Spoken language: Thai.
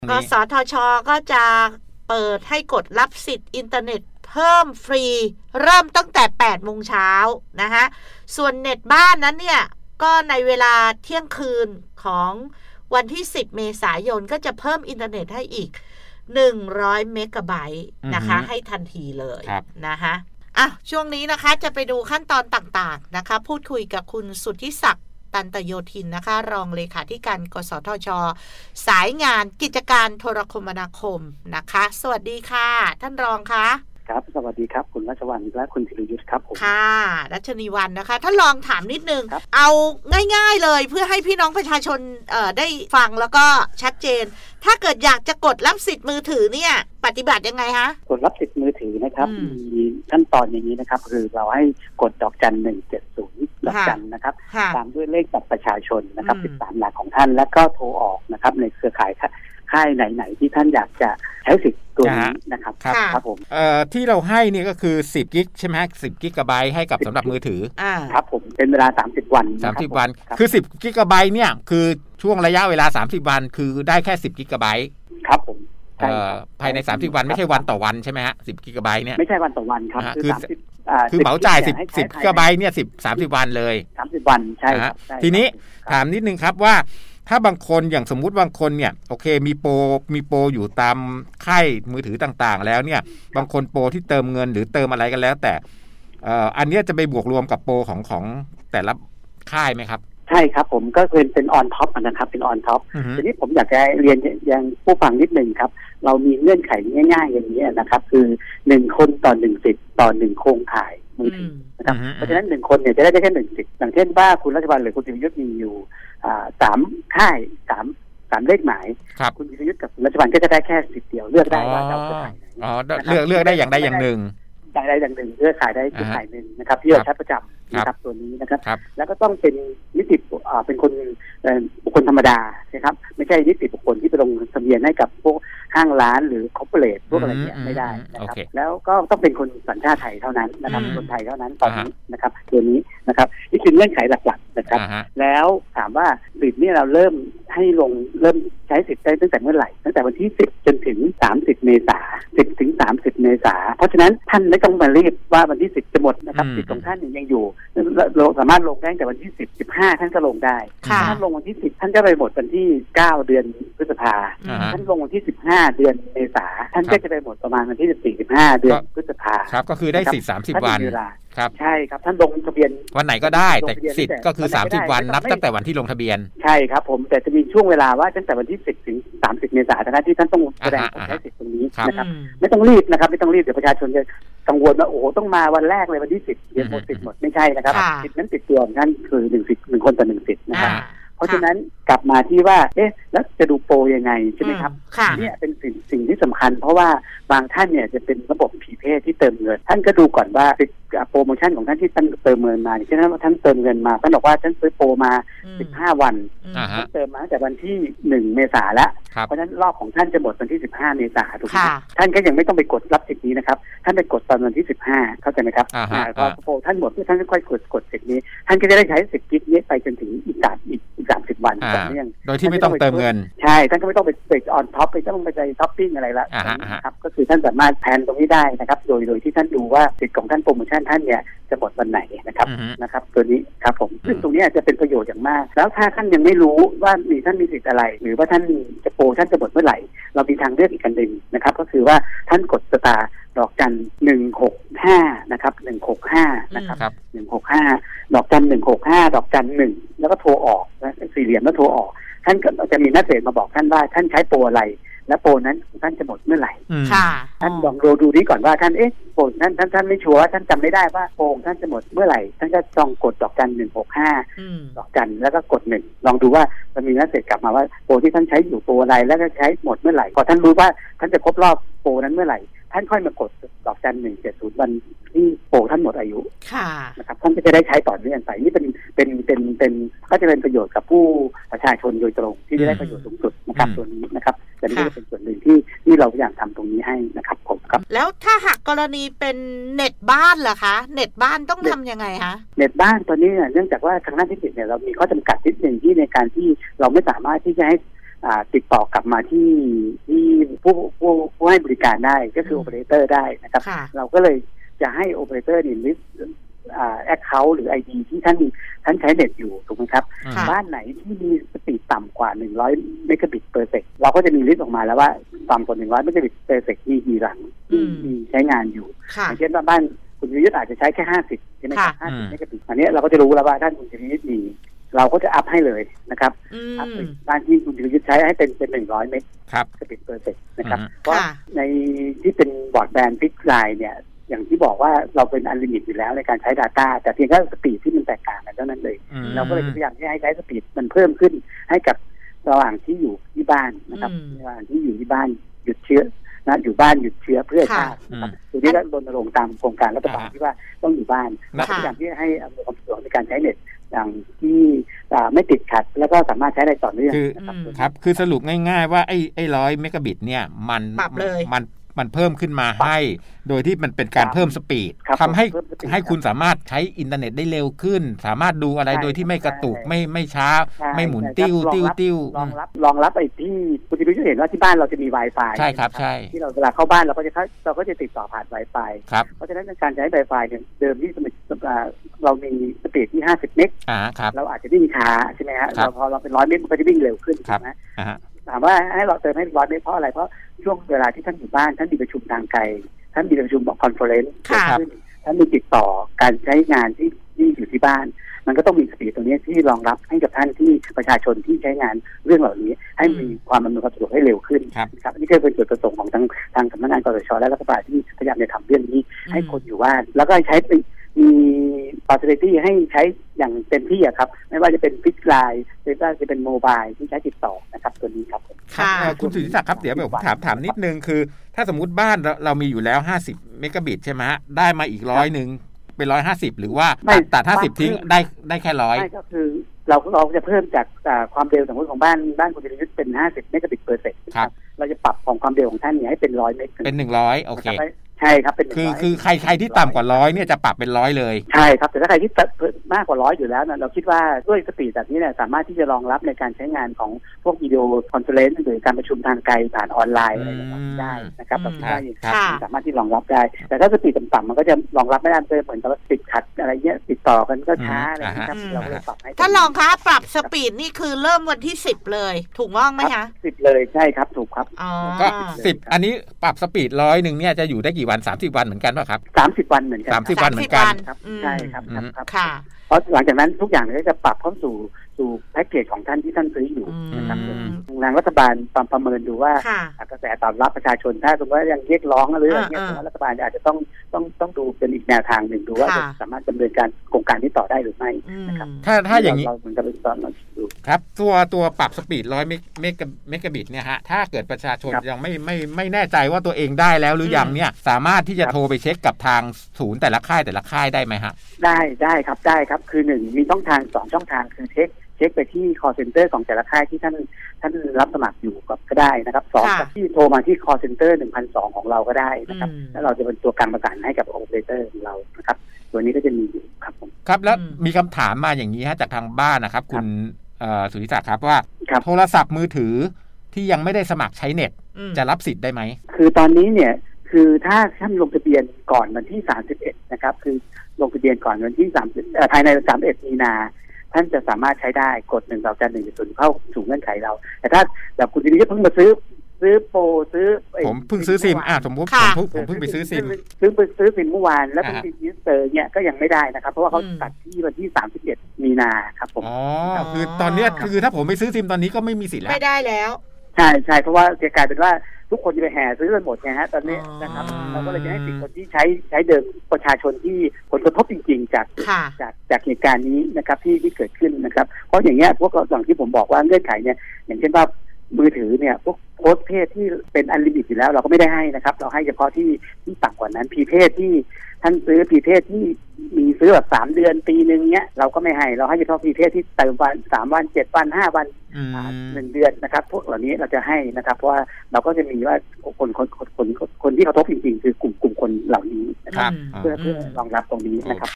กสทช.ก็จะเปิดให้กดรับสิทธิ์อินเทอร์เน็ตเพิ่มฟรีเริ่มตั้งแต่ 8 โมงเช้านะคะส่วนเน็ตบ้านนั้นเนี่ยก็ในเวลาเที่ยงคืนของวันที่10 เมษายนก็จะเพิ่มอินเทอร์เน็ตให้อีก100 เมกะไบต์นะคะให้ทันทีเลยนะคะช่วงนี้นะคะจะไปดูขั้นตอนต่างๆนะคะพูดคุยกับคุณสุทธิศักดิ์ตันตโยธินนะคะรองเลขาธิการกสทช.สายงานกิจการโทรคมนาคมนะคะสวัสดีค่ะท่านรองคะครับสวัสดีครับคุณรัชวรรณและคุณธีรยุทธครับผมค่ะรัชนีวรรณนะคะท่านรองถามนิดนึงเอาง่ายๆเลยเพื่อให้พี่น้องประชาชนได้ฟังแล้วก็ชัดเจนถ้าเกิดอยากจะกดรับสิทธิ์มือถือเนี่ยปฏิบัติยังไงคะกดรับสิทธิ์มือถือนะครับมีขั้นตอนอย่างนี้นะครับคือเราให้กดดอกจัน170ดอกจันนะครับตามด้วยเลขบัตรประชาชนนะครับ13 หลักของท่านแล้วก็โทรออกนะครับในเครือข่ายค่ายไหนๆที่ท่านอยากจะใช้สิทธิ์ตัวนี้นะครับครับผมที่เราให้นี่ก็คือ10 กิกใช่ไหม10 กิกะไบต์ให้กับสำหรับมือถือครับผมเป็นเวลา30 วัน 30 วันคือ10 กิกะไบต์เนี่ยคือช่วงระยะเวลา30 วันคือได้แค่10 กิกะไบต์ครับผมภายใน30 วันไม่ใช่วันต่อวันใช่ไหมฮะ10 กิกะไบต์เนี่ยไม่ใช่วันต่อวันครับคือเหมาจ่าย10 กิกะไบต์เนี่ย30 วันเลย 30 วันใช่ทีนี้ถามนิดนึงครับว่าถ้าบางคนอย่างสมมุติบางคนเนี่ยโอเคมีโปรอยู่ตามค่ายมือถือต่างๆแล้วเนี่ยบางคนโปรที่เติมเงินหรือเติมอะไรกันแล้วแต่อันนี้จะไปบวกรวมกับโปรของแต่ละค่ายไหมครับใช่ครับผมก็เป็นออนท็อปนะครับเป็นออนท็อปทีนี้ผมอยากจะเรียนยังผู้ฟังนิดนึงครับเรามีเงื่อนไขง่ายๆอย่างนี้นะครับคือ1 คนต่อ1 สิทธิ์ต่อ1 โครงข่ายมือถือนะครับเพราะฉะนั้น1 คนเนี่ยจะได้แค่1 สิทธิ์อย่างเช่นว่าคุณรัชบัลหรือคุณธีรยุทธมีอยู่3 ค่าย3 เลขหมายคุณธีรยุทธกับคุณรัชบัลก็จะได้แค่สิทธิ์เดียวเลือกได้ว่าจะเอาไปไหนเลือกได้อย่างใดอย่างหนึ่งอย่างหนึ่งเลือกขายได้ขายหนึ่งนะครับที่เราใช้ประจำนะครับตัวนี้นะครับแล้วก็ต้องเป็นนิติเป็นคนบุคคลธรรมดานะครับไม่ใช่นิติบุคคลที่ไปลงทะเบียนให้กับพวกห้างร้านหรือคอร์ปอเรทพวกอะไรเนี่ยไม่ได้นะครับแล้วก็ต้องเป็นคนสัญชาติไทยเท่านั้นนะครับคนไทยเท่านั้นตอนนี้นะครับตัวนี้นะครับนี่คือเงื่อนไขหลักๆนะครับแล้วถามว่าสิทธิ์นี่เราเริ่มใช้สิทธิ์ได้ตั้งแต่เมื่อไหร่ตั้งแต่วันที่10 จนถึง30 เมษายน10 ถึง 30 เมษายนเพราะฉะนั้นท่านไม่ต้องมารีบว่าวันที่10จะหมดนะครับสิทธิ์ของท่านยังอยู่เราสามารถลงได้แต่วันที่10 15ท่านก็ลงได้ท่านลงวันที่10ท่านก็ไปหมดวันที่9 เดือนพฤษภาท่านลงวันที่15 เดือนเมษายนท่านก็จะไปหมดประมาณวันที่14 15 เดือนพฤษภาครับก็คือได้สิทธิ์30 วันครับใช่ครับท่านลงทะเบียนวันไหนก็ได้แต่สิทธิ์ก็คือ30 วันนับตั้งแต่วันที่ลงทะเบียนใช่ครับผมแต่จะมีช่วงเวลาว่าตั้งแต่วันที่10 ถึง 30 เมษายนที่ท่านต้องแสดงผลใช้สิทธิ์ตรงนี้นะครับไม่ต้องรีบนะครับไม่ต้องรีบเดี๋ยวประชาชนจะกังวลว่าโอ้โหต้องมาวันแรกเลยวันที่10เดือนหมดสิทธิ์หมดไม่ใช่นะครับสิทธิ์นั้นติดตัวของท่านคือ1 สิทธิ์1 คนต่อ1 สิทธิ์นะครับเพราะฉะนั้นกลับมาที่ว่าแล้วจะดูโปรยังไงใช่ไหมครับเนี่ยเป็นสิ่งที่สำคัญเพราะว่าบางท่านเนี่ยจะเป็นระบบผีเพศที่เติมเงินท่านก็ดูก่อนว่าโปรโมชั่นของท่านที่ท่านเติมเงินมาเช่นว่าท่านเติมเงินมาท่านบอกว่าท่านซื้อโปรมา15 วันท่านเติมมาตั้งแต่วันที่1 เมษายนแล้วเพราะฉะนั้นรอบของท่านจะหมดวันที่15 เมษายนถูกไหมท่านก็ยังไม่ต้องไปกดรับสิทธิ์นี้นะครับท่านไปกดตอนวันที่15เข้าใจไหมครับพอโปรท่านหมดท่านก็ค่อยกดสิทธิ์นี้ท่านก็จะได้ใช้สิทธิ์กิฟต์นี้ไปจนถึงอีก30 วันต่อเนื่องโดยที่ไม่ต้องเติมเงินใช่ท่านก็ไม่ต้องไปออนท็อปไปต้องไปใจท็อปปิ้งอะไรละนะครับก็คือท่านสามารถแทนตรงนี้ได้นะครับโดยที่ท่านดูว่าสิทธิ์ของท่านโปรโมชั่นท่านเนี่ยจะหมดวันไหนนะครับตัวนี้ครับผมซึ่งตรงนี้จะเป็นประโยชน์อย่างมากแล้วถ้าท่านยังไม่รู้ว่าท่านมีสิทธิ์อะไรหรือว่าท่านจะโปรท่านจะหมดเมื่อไหร่เรามีทางเลือกอีกกันหนึ่งนะครับก็คือว่าท่านกดสตาร์ดอกจัน165นะครับ165นะครับ165ดอกจัน165ดอกจัน1แล้วก็โทรออกนะสี่เหลี่ยมแล้วโทรออกท่านก็จะมีนักเสพมาบอกท่านว่าท่านใช้โปรอะไรและโปรนั้นท่านจะหมดเมื่อไหร่ท่านลองดูนี้ก่อนว่าท่านโปรท่านไม่ชัวร์ท่านจำไม่ได้ว่าโปรท่านจะหมดเมื่อไหร่ท่านก็ต้องกดดอกจัน165ดอกจันแล้วก็กด1ลองดูว่าจะมีนักเสพกลับมาว่าโปรที่ท่านใช้อยู่โปรอะไรแล้วก็ใช้หมดเมื่อไหร่พอท่านรู้ว่าท่านจะครบรอบโปรนั้นเมื่อไหร่ท่านค่อยมากดดอกจัน170วันที่โปรท่านหมดอายุนะครับท่านก็จะได้ใช้ต่อเนื่องไปนี่เป็นก็จะเป็นประโยชน์กับผู้ประชาชนโดยตรงที่ได้ประโยชน์สูงสุดนะครับตัวนี้นะครับแต่นี่ก็เป็นส่วนหนึ่งที่เราพยายามทำตรงนี้ให้นะครับผมครับแล้วถ้าหากกรณีเป็นเน็ตบ้านล่ะคะเน็ตบ้านต้องทำยังไงคะเน็ตบ้านตัวนี้เนื่องจากว่าทางด้านเทคนิคเนี่ยเรามีข้อจำกัดนิดนึงที่ในการที่เราไม่สามารถที่จะให้ติดต่อกลับมาที่ผู้ให้บริการได้ก็คือโอเปอเรเตอร์ได้นะครับเราก็เลยจะให้โอเปอเรเตอร์นี่ลิสต์แอคเคาท์หรือ ID ที่ท่านใช้เน็ตอยู่ถูกไหมครับบ้านไหนที่มีสปีดต่ำกว่า100เมกะบิตเปอร์เซกเราก็จะมีลิสต์ออกมาแล้วว่าต่ำกว่า100เมกะบิตเปอร์เซกมีกี่หลังที่มีใช้งานอยู่อย่างเช่นว่าบ้านคุณธีรยุทธอาจจะใช้แค่50ใช่ไหมครับ50เมกะบิตอันนี้เราก็จะรู้แล้วว่าท่านคุณธีรยุทธมีเราก็จะอัพให้เลยนะครับอัพบ้านที่คุณธีรยุทธใช้ให้เป็น100เมกะบิตเปอร์เซกนะครับเพราะในที่เป็นบอร์ดแบนด์ฟิกซ์ไลน์เนี่ยอย่างที่บอกว่าเราเป็นอันลิมิตอยู่แล้วในการใช้ Data แต่เพียงแค่สปีดที่มันแตกต่างกันเท่านั้นเลยเราก็เลยพยายามที่ให้ใช้สปีดมันเพิ่มขึ้นให้กับระหว่างที่อยู่ที่บ้านนะครับระหว่างที่อยู่ที่บ้านหยุดเชื้อนะอยู่บ้านหยุดเชื้อเพื่อชาตินะครับตัวนี้ก็รณรงค์ตามโครงการรัฐบาลที่ว่าต้องอยู่บ้านและพยายามที่ให้อำนวยความสะดวกในการใช้เน็ตอย่างที่ไม่ติดขัดแล้วก็สามารถใช้ได้ต่อเนื่องครับคือสรุปง่ายๆว่าไอ้100เมกะบิตเนี่ยมันเพิ่มขึ้นมาให้โดยที่มันเป็นการเพิ่มสปีดทำให้คุณสามารถใช้อินเทอร์เน็ตได้เร็วขึ้นสามารถดูอะไรโดยที่ไม่กระตุกไม่ช้าไม่หมุนติ้วรองรับไอ้ที่คุณจะรู้จะเห็นว่าที่บ้านเราจะมี Wi-Fi ใช่ครับใช่ที่เราเวลาเข้าบ้านเราก็จะติดต่อผ่าน Wi-Fi เพราะฉะนั้นการใช้ Wi-Fi เนี่ยเดิมที่เรามีสปีดที่50เมกเราอาจจะวิ่งช้าใช่ไหมฮะพอเราเป็น100เมกมันก็จะวิ่งเร็วขึ้นใช่ไหมถามว่าให้เราเติมให้100เมกเพราะอะไรเพราะช่วงเวลาที่ท่านอยู่บ้านท่านมีประชุมทางไกลท่านมีประชุมบอกคอนเฟอเรนซ์ท่านมีติดต่อการใช้งานที่อยู่ที่บ้านมันก็ต้องมีสปีดตรงนี้ที่รองรับให้กับท่านที่ประชาชนที่ใช้งานเรื่องเหล่านี้ให้มีความอำนวยความสะดวกให้เร็วขึ้นครับนี่ก็เป็นจุดประสงค์ของทางสำนักงานกสชและรัฐบาลที่พยายามจะทำเรื่องนี้ให้คนอยู่บ้านแล้วก็ใช้มี facility ให้ใช้อย่างเต็มที่ครับไม่ว่าจะเป็นฟิกซ์ไลน์หรือว่าจะเป็นโมบายที่ใช้ติดต่อนะครับตัวนี้ครับคุณสุทธิศักดิ์ครับเดี๋ยวผมถามนิดนึงคือถ้าสมมุติบ้านเรามีอยู่แล้ว50เมกะบิตใช่ไหมฮะได้มาอีก100นึงเป็น150หรือว่าตัด50ทิ้งได้แค่100 ไม่ก็คือเราจะเพิ่มจากความเร็วสมมติของบ้านคุณธีรยุทธเป็น50เมกะบิตเปอร์เซกเราจะปรับของความเร็วของท่านให้เป็น100เมกเป็น100โอเคใช่ครับเป็นคือใครที่ต่ำกว่า100เนี่ยจะปรับเป็น100เลยใช่ครับแต่ถ้าใครที่มากกว่า100อยู่แล้วนะเราคิดว่าด้วยสปีดแบบนี้เนี่ยสามารถที่จะรองรับในการใช้งานของพวกวิดีโอคอนเฟอเรนซ์หรือการประชุมทางไกลผ่านออนไลน์อะไรแบบนี้ได้นะครับเราคิดว่าสามารถที่รองรับได้แต่ถ้าสปีดต่ำๆมันก็จะรองรับไม่ได้เหมือนกับติดขัดอะไรเงี้ยติดต่อกันก็ช้าอะไรนะครับเราเลยปรับให้ถ้าลองคะปรับสปีดนี่คือเริ่มวันที่10เลยถูกต้องไหมคะ 10เลยใช่ครับถูกครับก็10อันนี้ปรับสปีด100นึงเนี่ยจะอยู่ได้กี่วัน30วันเหมือนกันป่ะครับ 30วันเหมือนกัน 30วันเหมือนกันครับใช่ครับค่ะเพราะหลังจากนั้นทุกอย่างก็จะปรับเข้าสู่แพ็กเกจของท่านที่ท่านซื้ออยู่นะครับทางรัฐบาลประเมินดูว่ากระแสตอบรับประชาชนถ้าสมมติว่ายังเรียกร้องหรืออะไรเงี้ยรัฐบาลอาจจะต้องดูเป็นอีกแนวทางหนึ่งดูว่าจะสามารถดำเนินการโครงการนี้ต่อได้หรือไม่นะครับถ้าอย่างนี้เราเหมือนกับตอนนั้นดูครับตัวปรับสปีด100เมกะบิตเนี่ยฮะถ้าเกิดประชาชนยังไม่แน่ใจว่าตัวเองได้แล้วหรือยังเนี่ยสามารถที่จะโทรไปเช็คกับทางศูนย์แต่ละค่ายได้ไหมฮะได้ครับคือ1มี2ช่องทางคือเช็คไปที่ call center ของแต่ละค่ายที่ท่านรับสมัครอยู่ก็ได้นะครับ2ที่โทรมาที่ call center 1,200ของเราก็ได้นะครับแล้วเราจะเป็นตัวกลางประสานให้กับ operator ของเรานะครับตัวนี้ก็จะมีอยู่ครับผมครับแล้วมีคำถามมาอย่างนี้ฮะจากทางบ้านนะครับคุณสุทธิศักดิ์ครับว่าโทรศัพท์มือถือที่ยังไม่ได้สมัครใช้เน็ตจะรับสิทธิ์ได้ไหมคือตอนนี้เนี่ยคือถ้าท่านลงทะเบียนก่อนวันที่31นะครับคือลงทะเบียนก่อนวันที่30ภายใน31มีนาท่านจะสามารถใช้ได้กด1 ดอกจัน 1.0เข้าสู่เงื่อนไขเราแต่ถ้าแบบคุณธีรยุทธเพิ่งมาซื้อโปรผมเพิ่งซื้อซิมสมมติผมเพิ่งไปซื้อซิมซื้อซิมเมื่อวานแล้วเพิ่งรีจิสเตอร์เนี่ยก็ยังไม่ได้นะครับเพราะว่าเขาตัดที่วันที่31มีนาครับผมคือตอนนี้คือถ้าผมไปซื้อซิมตอนนี้ก็ไม่มีสิทธิ์แล้วไม่ได้แล้วใช่เพราะว่าจะกลายเป็นว่าทุกคนจะไปแห่ซื้อกันหมดไงฮะตอนนี้นะครับเราก็เลยจะให้สิทธิ์คนที่ใช้เดิมประชาชนที่ผลกระทบจริงๆจากเหตุการณ์นี้นะครับที่เกิดขึ้นนะครับเพราะอย่างเงี้ยพวกเราอย่างที่ผมบอกว่าเงื่อนไขเนี่ยอย่างเช่นว่ามือถือเนี่ยพวกโพสเพจที่เป็นอันลิมิตอยู่แล้วเราก็ไม่ได้ให้นะครับเราให้เฉพาะที่ต่ำกว่านั้นพีเพจที่ท่านซื้อพีเพจที่มีซื้อแบบ3 เดือนปีนึงเนี้ยเราก็ไม่ให้เราให้เฉพาะพีเพจที่เติมวัน3 วัน7 วัน5 วัน1 เดือนนะครับพวกเหล่านี้เราจะให้นะครับเพราะว่าเราก็จะมีว่าคนที่กระทบจริงๆคือกลุ่มคนเหล่านี้นะครับเพื่อรองรับตรงนี้นะครับ